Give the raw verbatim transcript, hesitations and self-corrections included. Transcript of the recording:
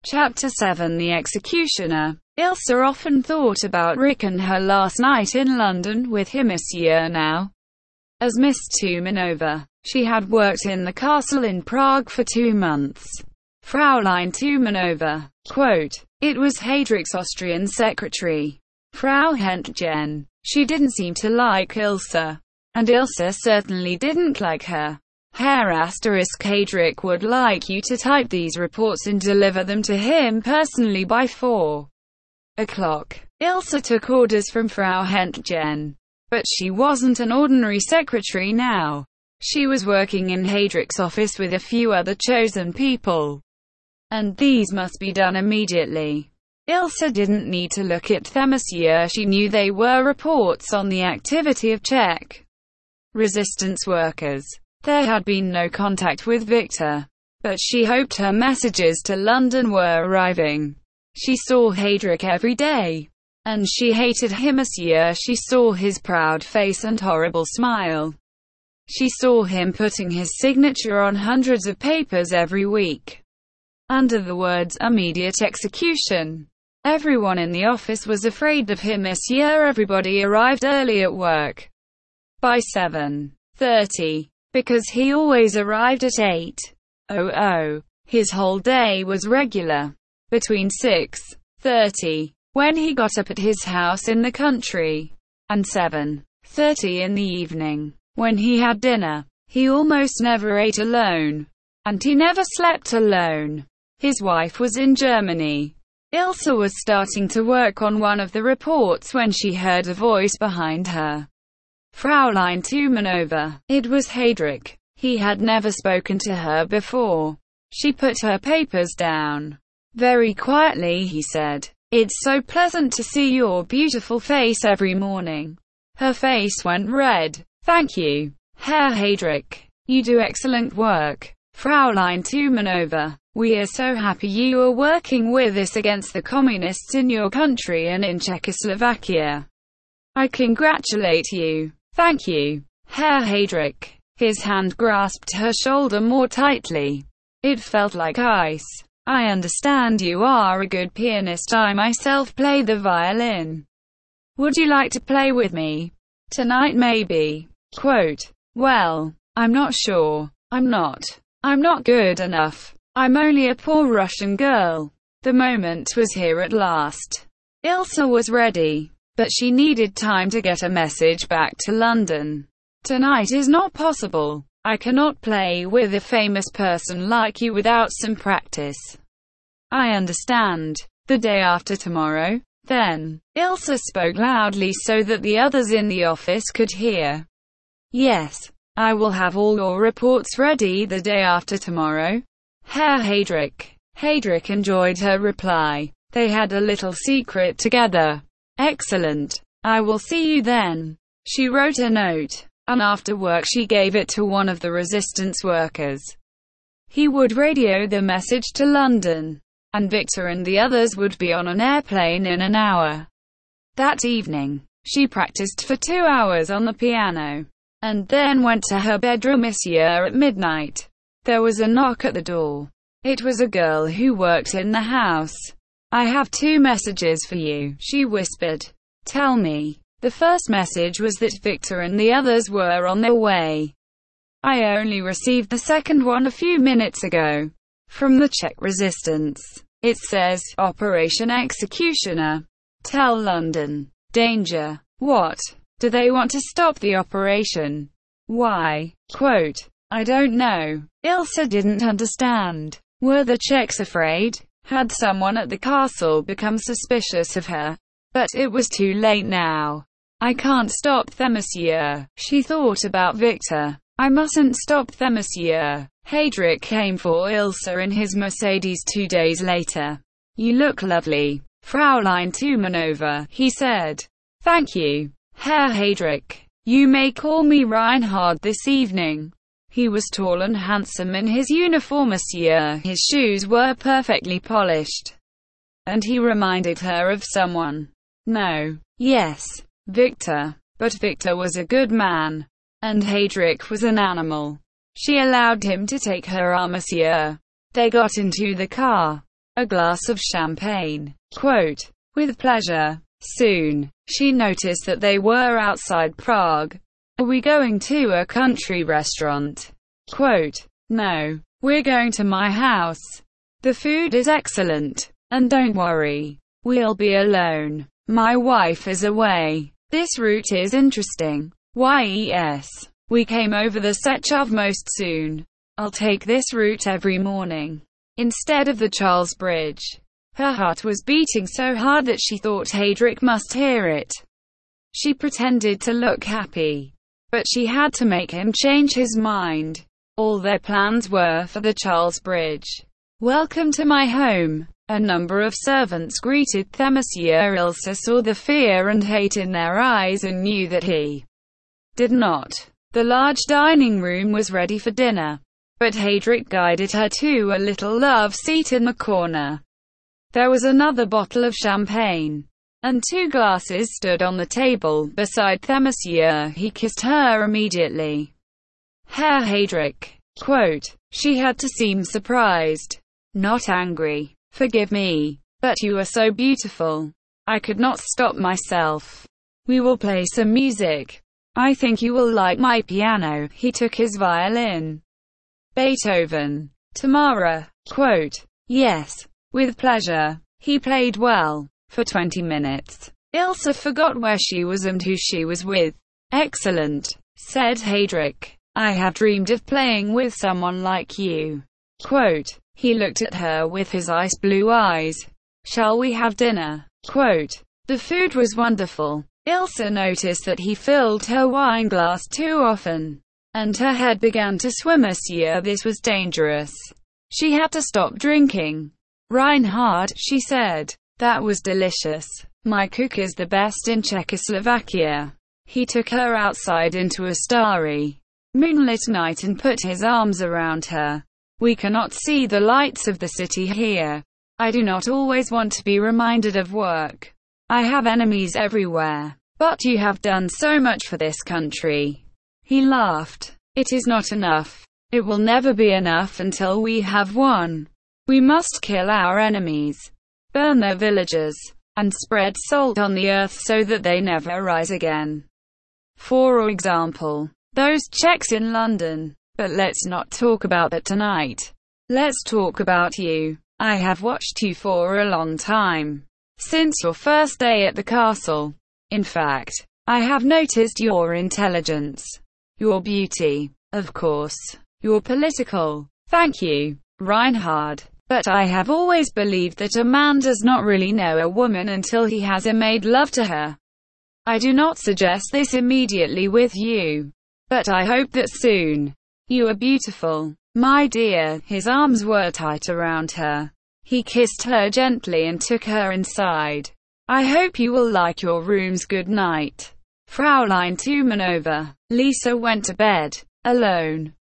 Chapter seven The Executioner. Ilse often thought about Rick and her last night in London with him. Monsieur now as Miss Tumanova. She had worked in the castle in Prague for two months. Fraulein Tumanova. Quote, it was Heydrich's Austrian secretary, Frau Hentgen. She didn't seem to like Ilse. And Ilse certainly didn't like her. Herr Asterisk Heydrich would like you to type these reports and deliver them to him personally by four o'clock. Ilse took orders from Frau Hentgen. But she wasn't an ordinary secretary now. She was working in Heydrich's office with a few other chosen people. And these must be done immediately. Ilse didn't need to look at them, monsieur. She knew they were reports on the activity of Czech resistance workers. There had been no contact with Victor, but she hoped her messages to London were arriving. She saw Heydrich every day, and she hated him, monsieur. She saw his proud face and horrible smile. She saw him putting his signature on hundreds of papers every week, under the words, immediate execution. Everyone in the office was afraid of him, monsieur. Everybody arrived early at work by seven thirty. Because he always arrived at eight hundred. His whole day was regular. Between six thirty, when he got up at his house in the country, and seven thirty in the evening, when he had dinner. He almost never ate alone. And he never slept alone. His wife was in Germany. Ilse was starting to work on one of the reports when she heard a voice behind her. Fraulein Tumanova. It was Heydrich. He had never spoken to her before. She put her papers down. Very quietly he said, it's so pleasant to see your beautiful face every morning. Her face went red. Thank you, Herr Heydrich. You do excellent work. Fraulein Tumanova. We are so happy you are working with us against the communists in your country and in Czechoslovakia. I congratulate you. Thank you, Herr Heydrich. His hand grasped her shoulder more tightly. It felt like ice. I understand you are a good pianist. I myself play the violin. Would you like to play with me? Tonight maybe. Quote, well, I'm not sure. I'm not. I'm not good enough. I'm only a poor Russian girl. The moment was here at last. Ilse was ready. But she needed time to get a message back to London. Tonight is not possible. I cannot play with a famous person like you without some practice. I understand. The day after tomorrow? Then. Ilse spoke loudly so that the others in the office could hear. Yes. I will have all your reports ready the day after tomorrow. Herr Heydrich. Heydrich enjoyed her reply. They had a little secret together. Excellent. I will see you then. She wrote a note, and after work she gave it to one of the resistance workers. He would radio the message to London, and Victor and the others would be on an airplane in an hour. That evening, she practiced for two hours on the piano, and then went to her bedroom. Monsieur, at midnight, there was a knock at the door. It was a girl who worked in the house. I have two messages for you, she whispered. Tell me. The first message was that Victor and the others were on their way. I only received the second one a few minutes ago. From the Czech resistance. It says, Operation Executioner. Tell London. Danger. What? Do they want to stop the operation? Why? Quote, I don't know. Ilse didn't understand. Were the Czechs afraid? Had someone at the castle become suspicious of her? But it was too late now. I can't stop them, monsieur. She thought about Victor. I mustn't stop them, monsieur. Heydrich came for Ilse in his Mercedes two days later. You look lovely, Fraulein Tumanova, he said. Thank you, Herr Heydrich. You may call me Reinhard this evening. He was tall and handsome in his uniform, monsieur. His shoes were perfectly polished. And he reminded her of someone. No. Yes. Victor. But Victor was a good man. And Heydrich was an animal. She allowed him to take her arm, monsieur. They got into the car. a glass of champagne. Quote, with pleasure. Soon, she noticed that they were outside Prague. Are we going to a country restaurant? Quote, no. We're going to my house. The food is excellent. And don't worry. We'll be alone. My wife is away. This route is interesting. Yes. We came over the Sechov most soon. I'll take this route every morning, instead of the Charles Bridge. Her heart was beating so hard that she thought Heydrich must hear it. She pretended to look happy, but she had to make him change his mind. All their plans were for the Charles Bridge. Welcome to my home. A number of servants greeted them. Monsieur Ilse saw the fear and hate in their eyes and knew that he did not. The large dining room was ready for dinner, but Heydrich guided her to a little love seat in the corner. There was another bottle of champagne, and two glasses stood on the table beside them. Monsieur, he kissed her immediately. Herr Heydrich. Quote, she had to seem surprised, not angry. Forgive me, but you are so beautiful. I could not stop myself. We will play some music. I think you will like my piano. He took his violin. Beethoven. Tamara. Quote, yes. With pleasure. He played well. For twenty minutes. Ilse forgot where she was and who she was with. Excellent, said Heydrich. I have dreamed of playing with someone like you. Quote, he looked at her with his ice blue eyes. Shall we have dinner? Quote, the food was wonderful. Ilse noticed that he filled her wine glass too often, and her head began to swim. Monsieur, this was dangerous. She had to stop drinking. Reinhard, she said. That was delicious. My cook is the best in Czechoslovakia. He took her outside into a starry, moonlit night and put his arms around her. We cannot see the lights of the city here. I do not always want to be reminded of work. I have enemies everywhere. But you have done so much for this country. He laughed. It is not enough. It will never be enough until we have won. We must kill our enemies, burn their villages, and spread salt on the earth so that they never rise again. For example, those Czechs in London. But let's not talk about that tonight. Let's talk about you. I have watched you for a long time. Since your first day at the castle. In fact, I have noticed your intelligence, your beauty, of course, your political. Thank you, Reinhard. But I have always believed that a man does not really know a woman until he has made love to her. I do not suggest this immediately with you, but I hope that soon. You are beautiful, my dear. His arms were tight around her. He kissed her gently and took her inside. I hope you will like your rooms. Good night, Fraulein Tumanova. Lisa went to bed, alone.